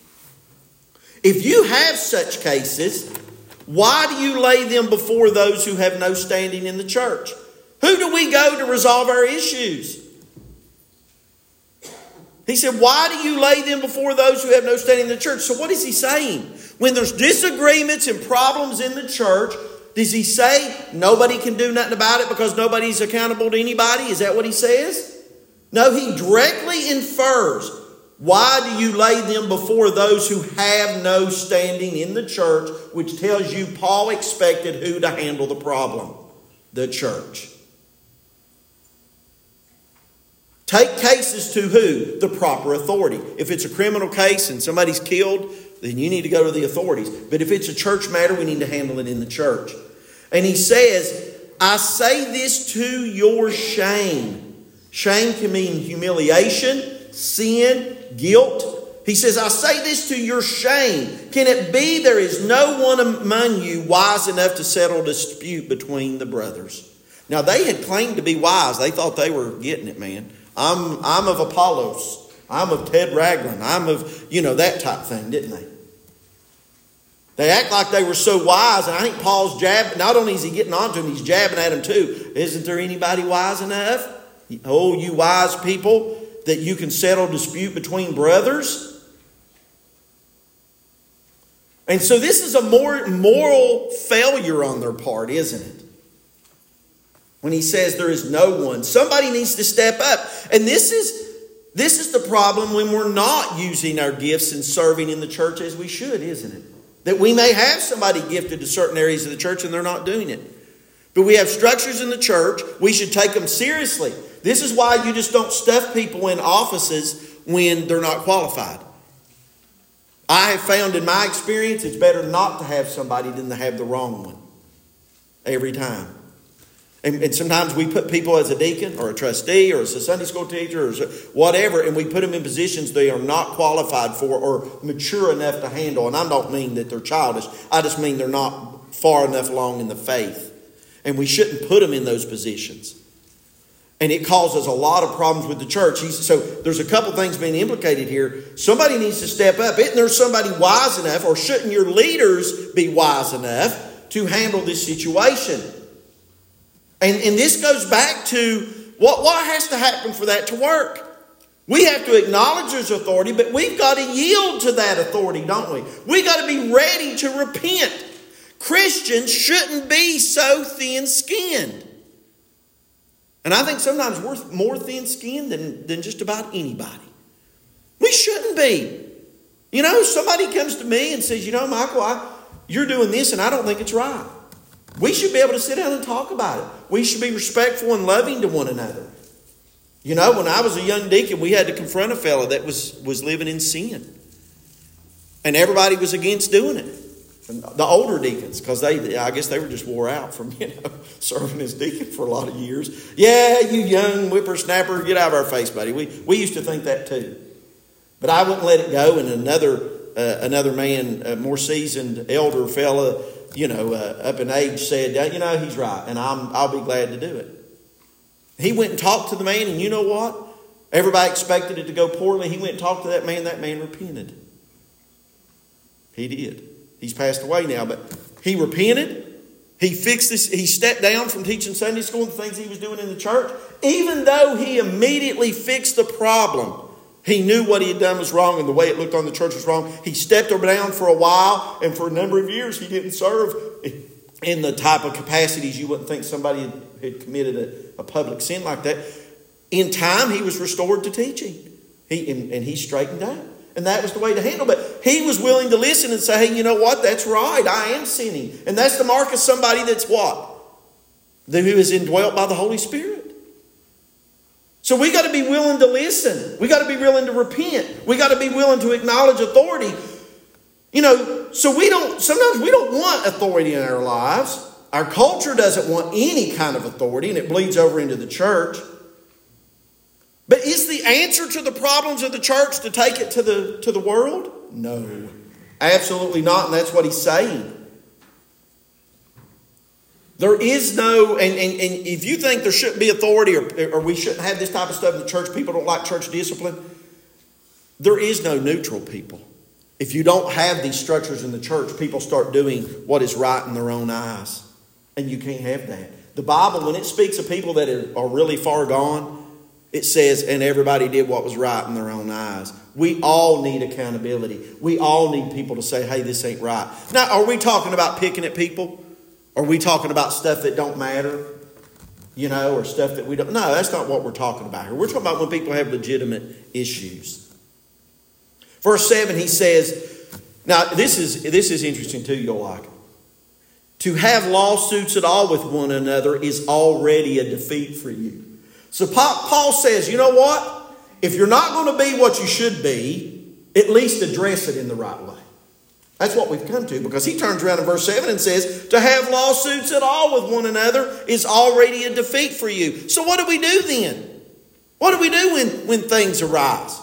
if you have such cases, why do you lay them before those who have no standing in the church? Who do we go to resolve our issues? He said, why do you lay them before those who have no standing in the church? So what is he saying? When there's disagreements and problems in the church, does he say nobody can do nothing about it because nobody's accountable to anybody? Is that what he says? No, he directly infers, why do you lay them before those who have no standing in the church? Which tells you Paul expected who to handle the problem? The church. Take cases to who? The proper authority. If it's a criminal case and somebody's killed, then you need to go to the authorities. But if it's a church matter, we need to handle it in the church. And he says, I say this to your shame. Shame can mean humiliation, sin, guilt. He says, I say this to your shame. Can it be there is no one among you wise enough to settle a dispute between the brothers? Now, they had claimed to be wise. They thought they were getting it, man. I'm, I'm of Apollos. I'm of Ted Ragland. I'm of, you know, that type thing, didn't they? They act like they were so wise, and I think Paul's jabbing. Not only is he getting on to them, he's jabbing at them too. Isn't there anybody wise enough? Oh, you wise people, that you can settle dispute between brothers? And so this is a more moral failure on their part, isn't it? When he says there is no one. Somebody needs to step up. And this is, this is the problem when we're not using our gifts and serving in the church as we should, isn't it? That we may have somebody gifted to certain areas of the church and they're not doing it. But we have structures in the church. We should take them seriously. This is why you just don't stuff people in offices when they're not qualified. I have found in my experience it's better not to have somebody than to have the wrong one. Every time. And, and sometimes we put people as a deacon or a trustee or as a Sunday school teacher or whatever, and we put them in positions they are not qualified for or mature enough to handle. And I don't mean that they're childish. I just mean they're not far enough along in the faith. And we shouldn't put them in those positions. And it causes a lot of problems with the church. So there's a couple things being implicated here. Somebody needs to step up. Isn't there somebody wise enough, or shouldn't your leaders be wise enough to handle this situation? And, and this goes back to what, what has to happen for that to work. We have to acknowledge there's authority, but we've got to yield to that authority, don't we? We've got to be ready to repent. Christians shouldn't be so thin-skinned. And I think sometimes we're more thin-skinned than, than just about anybody. We shouldn't be. You know, somebody comes to me and says, you know, Michael, I, you're doing this and I don't think it's right. We should be able to sit down and talk about it. We should be respectful and loving to one another. You know, when I was a young deacon, we had to confront a fellow that was, was living in sin. And everybody was against doing it. And the older deacons, because they, I guess they were just wore out from, you know, serving as deacon for a lot of years. Yeah, you young whippersnapper, get out of our face, buddy. We we used to think that too. But I wouldn't let it go. And another uh, another man, a more seasoned elder fella, you know, uh, up in age said, you know, he's right. And I'm, I'll be glad to do it. He went and talked to the man. And you know what? Everybody expected it to go poorly. He went and talked to that man. That man repented. He did. He's passed away now, but he repented. He fixed this. He stepped down from teaching Sunday school and the things he was doing in the church. Even though he immediately fixed the problem, he knew what he had done was wrong and the way it looked on the church was wrong. He stepped down for a while, and for a number of years he didn't serve in the type of capacities you wouldn't think somebody had, had committed a, a public sin like that. In time, he was restored to teaching. He and, and he straightened out. And that was the way to handle it. But he was willing to listen and say, hey, you know what? That's right. I am sinning. And that's the mark of somebody that's what? Who is indwelt by the Holy Spirit. So we got to be willing to listen. We got to be willing to repent. We got to be willing to acknowledge authority. You know, so we don't, sometimes we don't want authority in our lives. Our culture doesn't want any kind of authority, and it bleeds over into the church. But is the answer to the problems of the church to take it to the, to the world? No, absolutely not. And that's what he's saying. There is no, and, and, and if you think there shouldn't be authority or, or we shouldn't have this type of stuff in the church, people don't like church discipline, there is no neutral people. If you don't have these structures in the church, people start doing what is right in their own eyes. And you can't have that. The Bible, when it speaks of people that are, are really far gone, it says, and everybody did what was right in their own eyes. We all need accountability. We all need people to say, hey, this ain't right. Now, are we talking about picking at people? Are we talking about stuff that don't matter? You know, or stuff that we don't... No, that's not what we're talking about here. We're talking about when people have legitimate issues. Verse seven, he says... Now, this is, this is interesting too, you'll like it. To have lawsuits at all with one another is already a defeat for you. So Paul says, you know what? If you're not going to be what you should be, at least address it in the right way. That's what we've come to, because he turns around in verse seven and says, to have lawsuits at all with one another is already a defeat for you. So what do we do then? What do we do when, when things arise?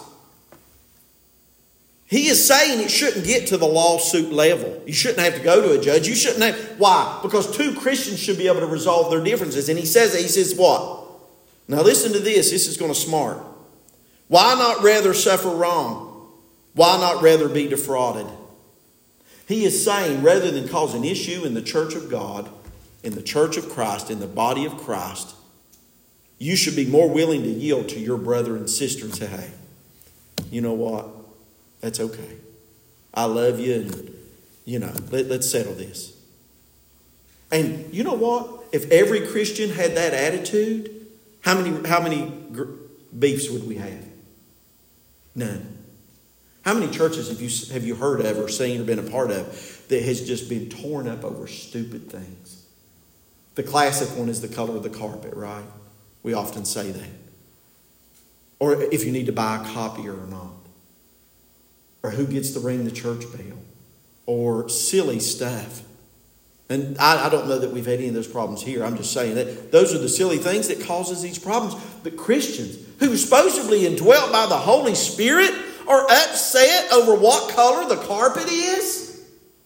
He is saying it shouldn't get to the lawsuit level. You shouldn't have to go to a judge. You shouldn't have. Why? Because two Christians should be able to resolve their differences. And he says that. He says what? Now listen to this. This is going to smart. Why not rather suffer wrong? Why not rather be defrauded? He is saying, rather than cause an issue in the church of God, in the church of Christ, in the body of Christ, you should be more willing to yield to your brother and sister and say, hey, you know what? That's okay. I love you, and, you know, let, let's settle this. And you know what? If every Christian had that attitude, how many, how many beefs would we have? None. How many churches have you, have you heard of or seen or been a part of that has just been torn up over stupid things? The classic one is the color of the carpet, right? We often say that. Or if you need to buy a copier or not. Or who gets to ring the church bell. Or silly stuff. And I, I don't know that we've had any of those problems here. I'm just saying that those are the silly things that causes these problems. But Christians who are supposedly indwelt by the Holy Spirit are upset over what color the carpet is.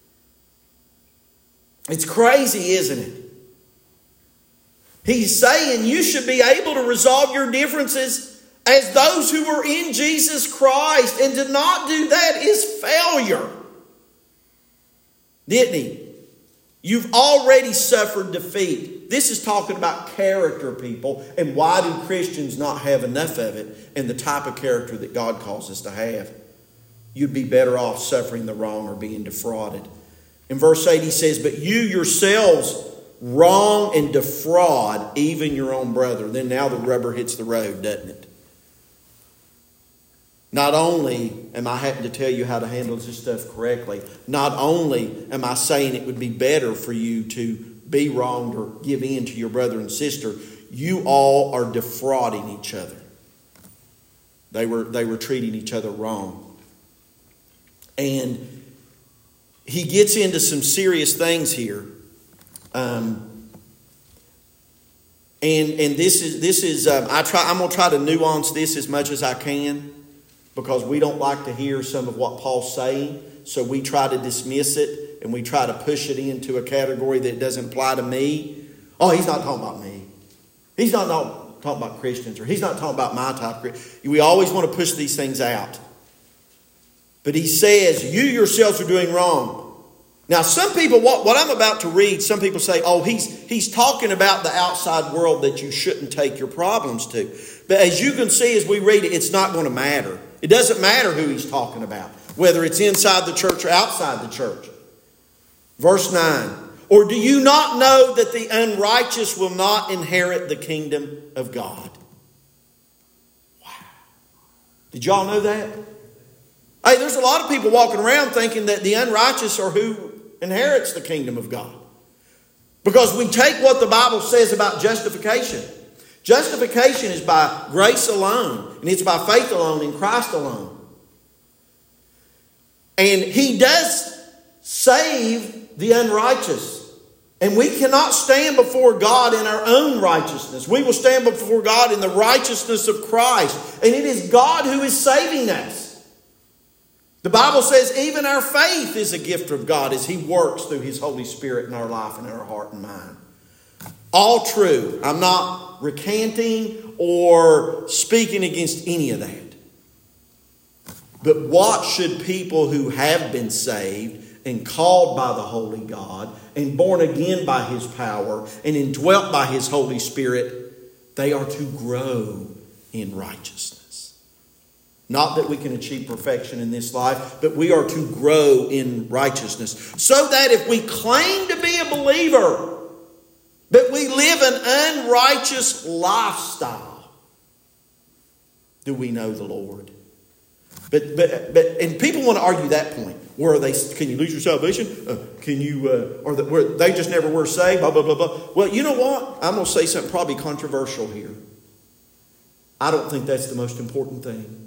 It's crazy, isn't it? He's saying you should be able to resolve your differences as those who are in Jesus Christ. And to not do that is failure. Didn't he? You've already suffered defeat. This is talking about character, people. And why do Christians not have enough of it and the type of character that God calls us to have? You'd be better off suffering the wrong or being defrauded. In verse eight he says, but you yourselves wrong and defraud even your own brother. Then now the rubber hits the road, doesn't it? Not only am I having to tell you how to handle this stuff correctly, not only am I saying it would be better for you to be wronged or give in to your brother and sister, you all are defrauding each other. They were, they were treating each other wrong. And he gets into some serious things here. Um, and and this is, this is um, I try, I'm going to try to nuance this as much as I can. Because we don't like to hear some of what Paul's saying. So we try to dismiss it. And we try to push it into a category that doesn't apply to me. Oh, he's not talking about me. He's not, not talking about Christians. Or he's not talking about my type of Christian. We always want to push these things out. But he says, you yourselves are doing wrong. Now some people, what, what I'm about to read, some people say, oh, he's, he's talking about the outside world that you shouldn't take your problems to. But as you can see as we read it, it's not going to matter. It doesn't matter who he's talking about, whether it's inside the church or outside the church. Verse nine, or do you not know that the unrighteous will not inherit the kingdom of God? Wow. Did y'all know that? Hey, there's a lot of people walking around thinking that the unrighteous are who inherits the kingdom of God. Because we take what the Bible says about justification. Justification is by grace alone. And it's by faith alone in Christ alone. And he does save the unrighteous. And we cannot stand before God in our own righteousness. We will stand before God in the righteousness of Christ. And it is God who is saving us. The Bible says even our faith is a gift of God as he works through his Holy Spirit in our life and in our heart and mind. All true. I'm not recanting or speaking against any of that. But what should people who have been saved and called by the Holy God and born again by his power and indwelt by his Holy Spirit, they are to grow in righteousness. Not that we can achieve perfection in this life, but we are to grow in righteousness. So that if we claim to be a believer, but we live an unrighteous lifestyle, do we know the Lord? But but but and people want to argue that point. Where are they? Can you lose your salvation? Uh, can you? Uh, or the, where they just never were saved? Blah blah blah blah. Well, you know what? I'm going to say something probably controversial here. I don't think that's the most important thing.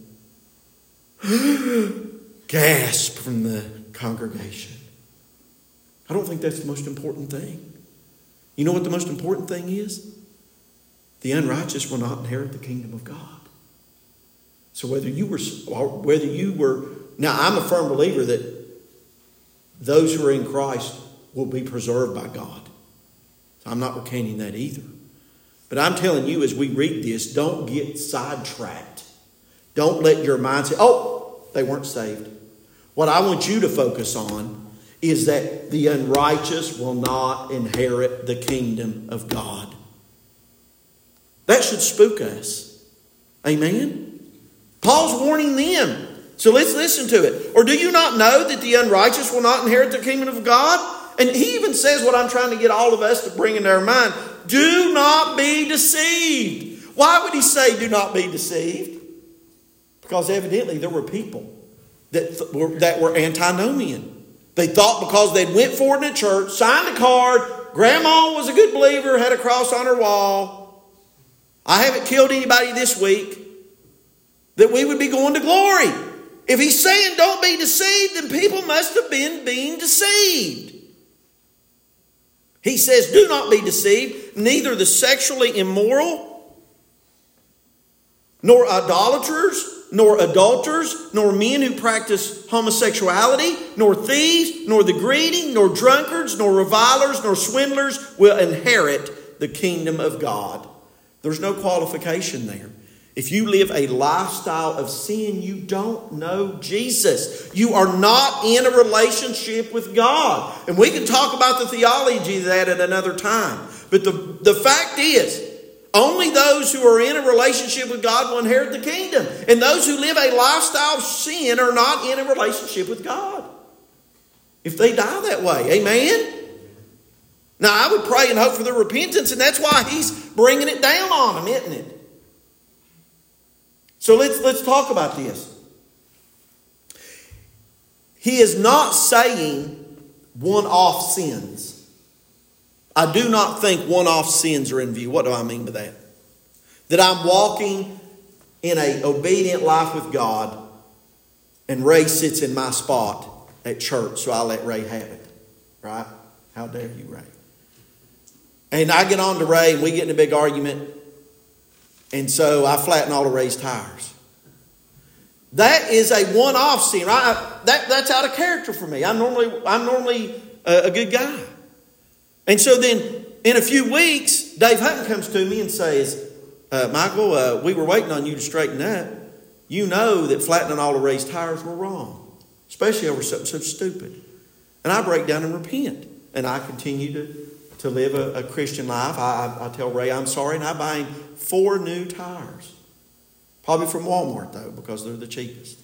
Gasp from the congregation. I don't think that's the most important thing. You know what the most important thing is? The unrighteous will not inherit the kingdom of God. So whether you were, whether you were, now I'm a firm believer that those who are in Christ will be preserved by God. So I'm not recanting that either. But I'm telling you as we read this, don't get sidetracked. Don't let your mind say, oh, they weren't saved. What I want you to focus on is that the unrighteous will not inherit the kingdom of God. That should spook us. Amen? Paul's warning them. So let's listen to it. Or do you not know that the unrighteous will not inherit the kingdom of God? And he even says what I'm trying to get all of us to bring into our mind. Do not be deceived. Why would he say do not be deceived? Because evidently there were people that, th- were, that were antinomian. They thought because they'd went for it in a church, signed a card, grandma was a good believer, had a cross on her wall, I haven't killed anybody this week, that we would be going to glory. If he's saying don't be deceived, then people must have been being deceived. He says, do not be deceived, neither the sexually immoral, nor idolaters, nor adulterers, nor men who practice homosexuality, nor thieves, nor the greedy, nor drunkards, nor revilers, nor swindlers will inherit the kingdom of God. There's no qualification there. If you live a lifestyle of sin, you don't know Jesus. You are not in a relationship with God. And we can talk about the theology of that at another time. But the, the fact is, only those who are in a relationship with God will inherit the kingdom. And those who live a lifestyle of sin are not in a relationship with God. If they die that way, amen? Now, I would pray and hope for their repentance, and that's why he's bringing it down on them, isn't it? So let's, let's talk about this. He is not saying one-off sins. I do not think one-off sins are in view. What do I mean by that? That I'm walking in an obedient life with God and Ray sits in my spot at church, so I let Ray have it. Right? How dare you, Ray? And I get on to Ray and we get in a big argument. And so I flatten all of Ray's tires. That is a one-off sin, right? That, that's out of character for me. I'm normally, I'm normally a, a good guy. And so then in a few weeks, Dave Hutton comes to me and says, uh, Michael, uh, we were waiting on you to straighten up. You know that flattening all of Ray's tires were wrong, especially over something so stupid. And I break down and repent. And I continue to, to live a, a Christian life. I, I, I tell Ray I'm sorry, and I buy him four new tires. Probably from Walmart, though, because they're the cheapest.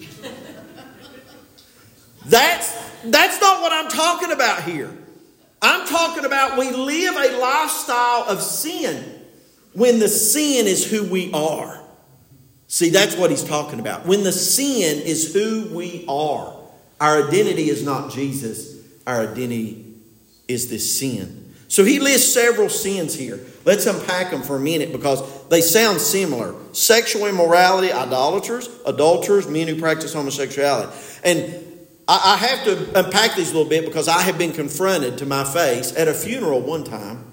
That's, that's not what I'm talking about here. I'm talking about we live a lifestyle of sin when the sin is who we are. See, that's what he's talking about. When the sin is who we are. Our identity is not Jesus. Our identity is this sin. So he lists several sins here. Let's unpack them for a minute because they sound similar. Sexual immorality, idolaters, adulterers, men who practice homosexuality. And I have to unpack these a little bit because I have been confronted to my face at a funeral one time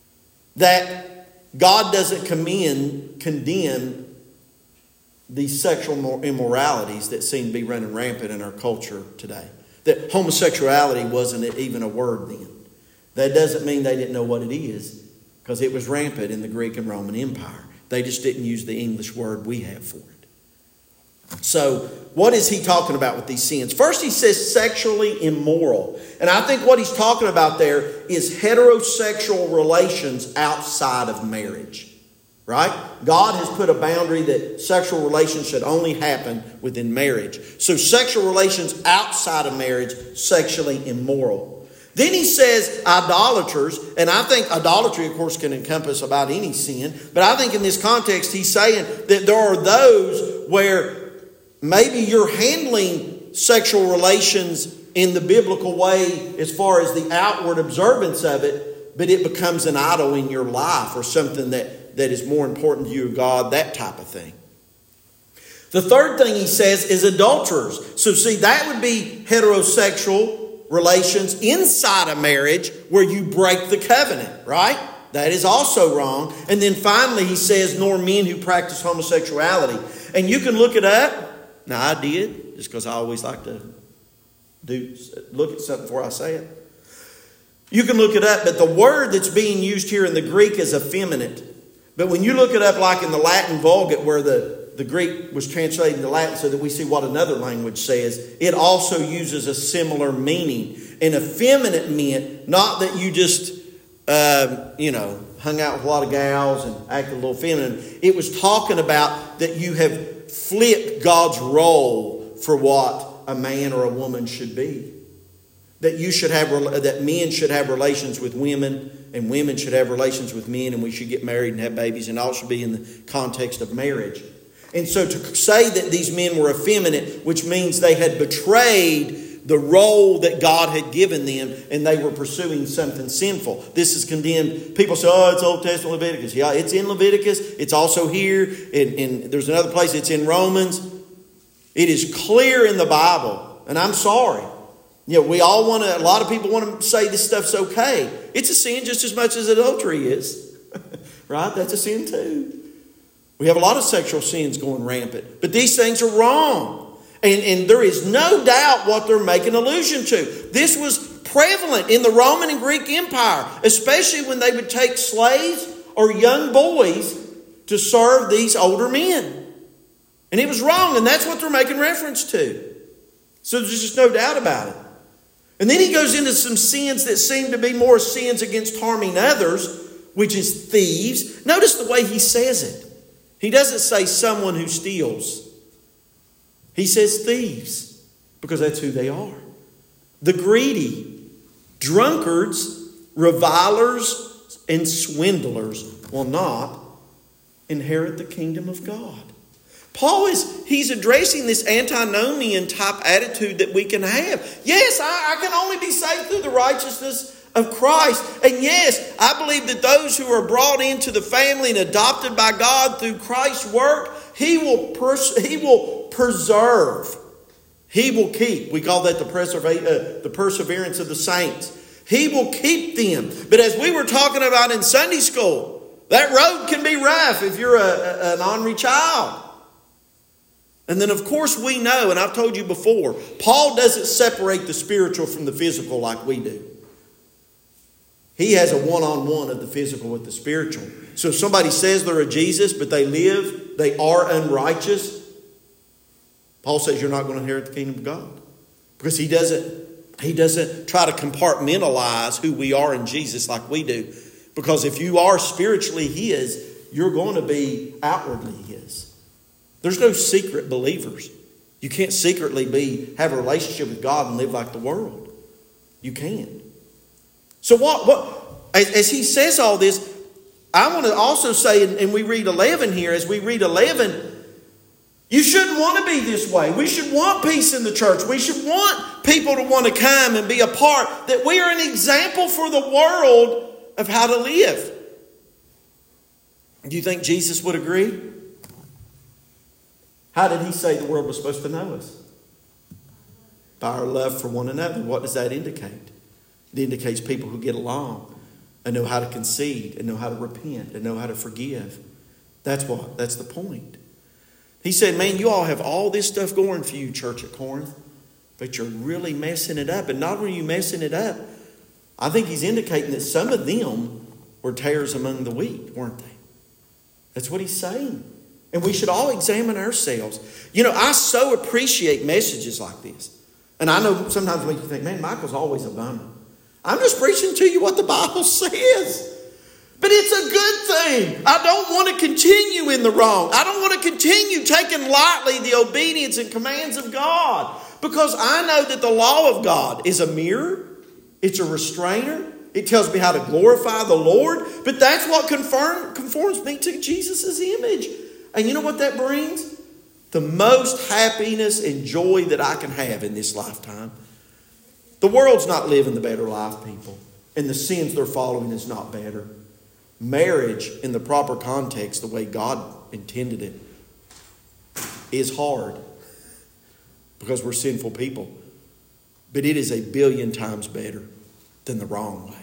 that God doesn't commend, condemn these sexual immoralities that seem to be running rampant in our culture today. That homosexuality wasn't even a word then. That doesn't mean they didn't know what it is because it was rampant in the Greek and Roman Empire. They just didn't use the English word we have for it. So what is he talking about with these sins? First he says sexually immoral. And I think what he's talking about there is heterosexual relations outside of marriage. Right? God has put a boundary that sexual relations should only happen within marriage. So sexual relations outside of marriage, sexually immoral. Then he says idolaters, and I think idolatry, of course, can encompass about any sin. But I think in this context, he's saying that there are those where maybe you're handling sexual relations in the biblical way as far as the outward observance of it, but it becomes an idol in your life or something that, that is more important to you, God, that type of thing. The third thing he says is adulterers. So see, that would be heterosexual relations inside a marriage where you break the covenant, right? That is also wrong. And then finally he says, nor men who practice homosexuality. And you can look it up. Now I did, just because I always like to do look at something before I say it. You can look it up, but the word that's being used here in the Greek is effeminate. But when you look it up like in the Latin Vulgate where the, the Greek was translated into Latin so that we see what another language says, it also uses a similar meaning. And effeminate meant not that you just, uh, you know, hung out with a lot of gals and acted a little feminine. It was talking about that you have flipped God's role for what a man or a woman should be. That you should have, that men should have relations with women and women should have relations with men and we should get married and have babies and all should be in the context of marriage. And so to say that these men were effeminate, which means they had betrayed the role that God had given them and they were pursuing something sinful. This is condemned. People say, oh, it's Old Testament Leviticus. Yeah, it's in Leviticus. It's also here. And, and there's another place, it's in Romans. It is clear in the Bible. And I'm sorry. You know, we all want to, a lot of people want to say this stuff's okay. It's a sin just as much as adultery is. Right? That's a sin too. We have a lot of sexual sins going rampant. But these things are wrong. And, and there is no doubt what they're making allusion to. This was prevalent in the Roman and Greek Empire, especially when they would take slaves or young boys to serve these older men. And it was wrong, and that's what they're making reference to. So there's just no doubt about it. And then he goes into some sins that seem to be more sins against harming others, which is thieves. Notice the way he says it. He doesn't say someone who steals. He says thieves, because that's who they are. The greedy, drunkards, revilers, and swindlers will not inherit the kingdom of God. Paul is, he's addressing this antinomian type attitude that we can have. Yes, I, I can only be saved through the righteousness of Christ. And yes, I believe that those who are brought into the family and adopted by God through Christ's work, He will pers- He will preserve. He will keep. We call that the, preserva- uh, the perseverance of the saints. He will keep them. But as we were talking about in Sunday school, that road can be rough if you're a, a, an ornery child. And then of course we know, and I've told you before, Paul doesn't separate the spiritual from the physical like we do. He has a one-on-one of the physical with the spiritual. So if somebody says they're a Jesus, but they live, they are unrighteous, Paul says you're not going to inherit the kingdom of God. Because he doesn't, he doesn't try to compartmentalize who we are in Jesus like we do. Because if you are spiritually His, you're going to be outwardly His. There's no secret believers. You can't secretly be have a relationship with God and live like the world. You can't. So what, what as, as he says all this, I want to also say, and, and we read eleven here, as we read eleven, you shouldn't want to be this way. We should want peace in the church. We should want people to want to come and be a part, that we are an example for the world of how to live. Do you think Jesus would agree? How did He say the world was supposed to know us? By our love for one another. What does that indicate? It indicates people who get along and know how to concede and know how to repent and know how to forgive. That's what. That's the point. He said, man, you all have all this stuff going for you, church at Corinth, but you're really messing it up. And not only are you messing it up, I think he's indicating that some of them were tares among the wheat, weren't they? That's what he's saying. And we should all examine ourselves. You know, I so appreciate messages like this. And I know sometimes we think, man, Michael's always a bummer. I'm just preaching to you what the Bible says. But it's a good thing. I don't want to continue in the wrong. I don't want to continue taking lightly the obedience and commands of God. Because I know that the law of God is a mirror. It's a restrainer. It tells me how to glorify the Lord. But that's what conform, conforms me to Jesus' image. And you know what that brings? The most happiness and joy that I can have in this lifetime. The world's not living the better life, people. And the sins they're following is not better. Marriage in the proper context, the way God intended it, is hard. Because we're sinful people. But it is a billion times better than the wrong way.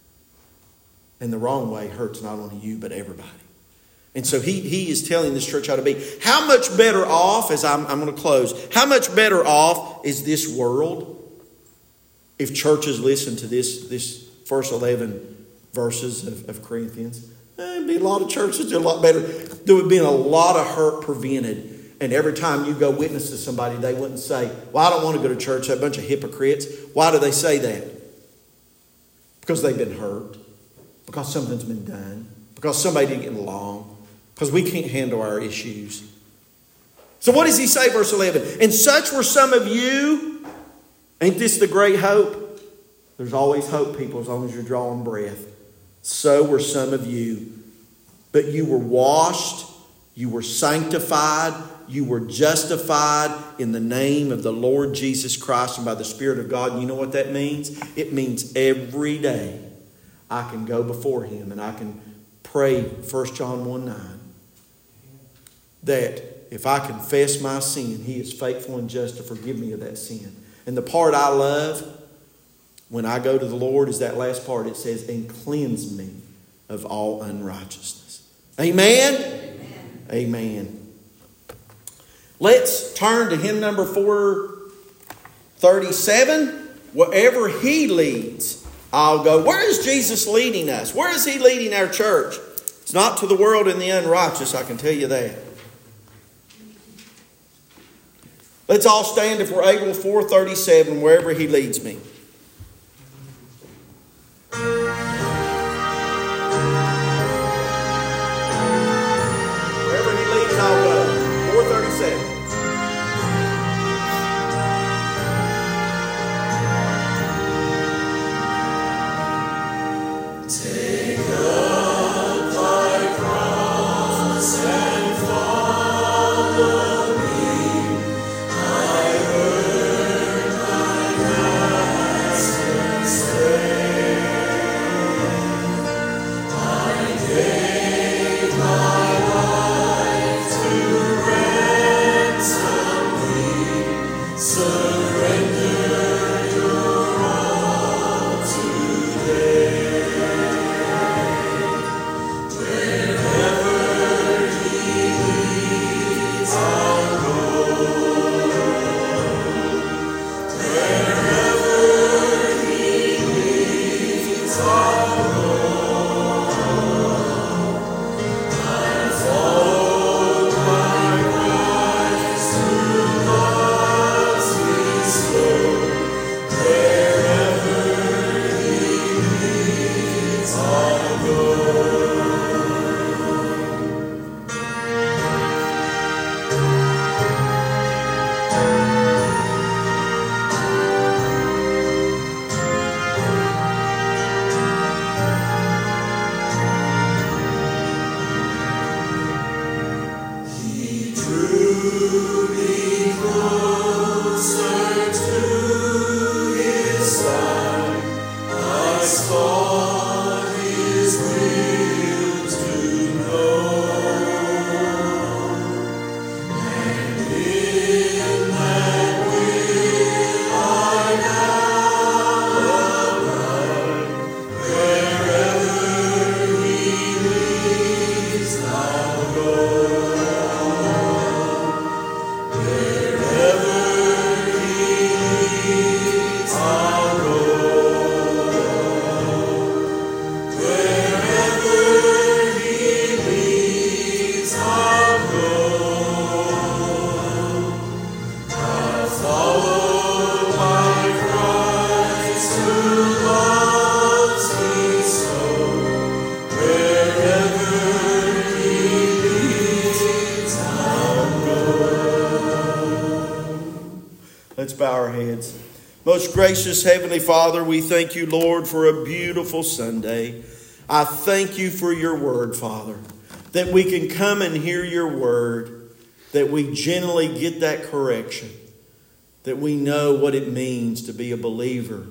And the wrong way hurts not only you, but everybody. And so he, he is telling this church how to be. How much better off, as I'm, I'm going to close, how much better off is this world if churches listen to this, this first eleven verses of, of Corinthians? There'd be a lot of churches that are a lot better. There would be a lot of hurt prevented. And every time you go witness to somebody, they wouldn't say, well, I don't want to go to church. They're a bunch of hypocrites. Why do they say that? Because they've been hurt. Because something's been done. Because somebody didn't get along. Because we can't handle our issues. So what does he say, verse eleven? And such were some of you. Ain't this the great hope? There's always hope, people, as long as you're drawing breath. So were some of you. But you were washed, You were sanctified. You were justified in the name of the Lord Jesus Christ and by the Spirit of God. And you know what that means? It means every day I can go before Him and I can pray First John one nine. That if I confess my sin, He is faithful and just to forgive me of that sin. And the part I love when I go to the Lord is that last part. It says, and cleanse me of all unrighteousness. Amen? Amen. Amen. Let's turn to hymn number four thirty-seven. Wherever He leads, I'll go. Where is Jesus leading us? Where is He leading our church? It's not to the world and the unrighteous, I can tell you that. Let's all stand if we're able. four thirty-seven, wherever He leads me. Wherever He leads, I'll go. four thirty-seven. Let's bow our heads. Most gracious Heavenly Father, we thank You, Lord, for a beautiful Sunday. I thank You for Your word, Father, that we can come and hear Your word, that we generally get that correction, that we know what it means to be a believer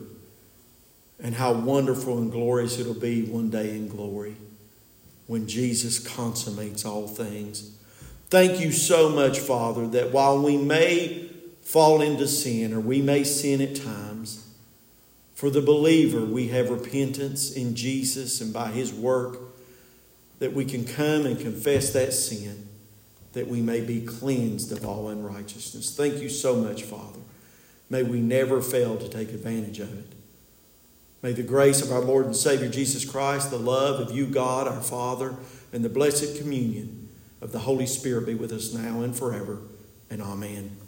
and how wonderful and glorious it'll be one day in glory when Jesus consummates all things. Thank You so much, Father, that while we may fall into sin, or we may sin at times, for the believer we have repentance in Jesus and by His work, that we can come and confess that sin, that we may be cleansed of all unrighteousness. Thank You so much, Father. May we never fail to take advantage of it. May the grace of our Lord and Savior Jesus Christ, the love of You, God, our Father, and the blessed communion of the Holy Spirit be with us now and forever. And amen.